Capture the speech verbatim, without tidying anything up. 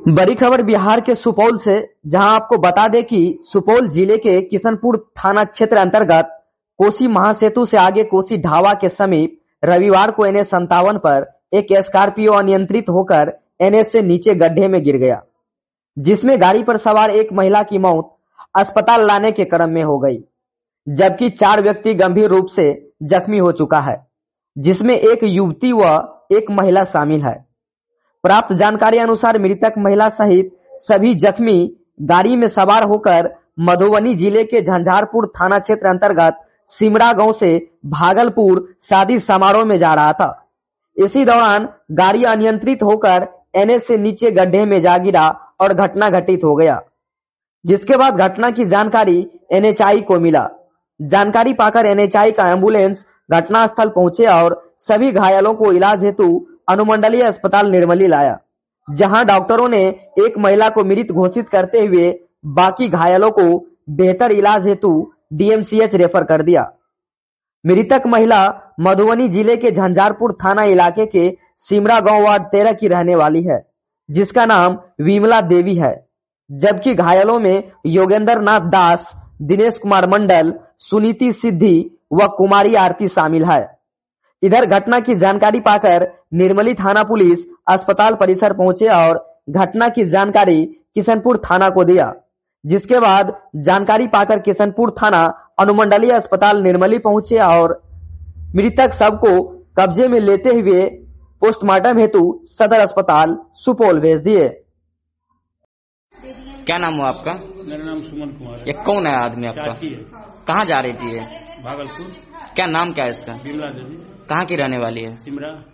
बड़ी खबर बिहार के सुपौल से, जहां आपको बता दें कि सुपौल जिले के किशनपुर थाना क्षेत्र अंतर्गत कोसी महासेतु से आगे कोसी ढाबा के समीप रविवार को एन एच संतावन पर एक स्कॉर्पियो अनियंत्रित होकर एन एच से नीचे गड्ढे में गिर गया, जिसमें गाड़ी पर सवार एक महिला की मौत अस्पताल लाने के क्रम में हो गई, जबकि चार व्यक्ति गंभीर रूप से जख्मी हो चुका है, जिसमें एक युवती व एक महिला शामिल है। प्राप्त जानकारी अनुसार मृतक महिला सहित सभी जख्मी गाड़ी में सवार होकर मधुबनी जिले के झंझारपुर थाना क्षेत्र अंतर्गत सिमरा गांव से भागलपुर शादी समारोह में जा रहा था। इसी दौरान गाड़ी अनियंत्रित होकर एन एच से नीचे गड्ढे में जा गिरा और घटना घटित हो गया, जिसके बाद घटना की जानकारी एन एच आई को मिला। जानकारी पाकर एन एच आई का एम्बुलेंस घटनास्थल पहुंचे और सभी घायलों को इलाज हेतु अनुमंडलीय अस्पताल निर्मली लाया, जहां डॉक्टरों ने एक महिला को मृत घोषित करते हुए बाकी घायलों को बेहतर इलाज हेतु D M C H refer कर दिया। मृतक महिला मधुबनी जिले के झंझारपुर थाना इलाके के सिमरा गांव वार्ड तेरह की रहने वाली है, जिसका नाम विमला देवी है, जबकि घायलों में योगेंद्र नाथ दास, दिनेश कुमार मंडल, सुनीति सिद्धि व कुमारी आरती शामिल है। इधर घटना की जानकारी पाकर निर्मली थाना पुलिस अस्पताल परिसर पहुंचे और घटना की जानकारी किशनपुर थाना को दिया, जिसके बाद जानकारी पाकर किशनपुर थाना अनुमंडलीय अस्पताल निर्मली पहुंचे और मृतक शव को कब्जे में लेते हुए पोस्टमार्टम हेतु सदर अस्पताल सुपौल भेज दिए। क्या नाम हुआ आपका? मेरा नाम सुमन कुमार है। ये कौन है आदमी आपका? चाची है। कहाँ जा रही थी ये? भागलपुर। क्या नाम क्या है इसका? विमला देवी। कहाँ की रहने वाली है? सिमरा।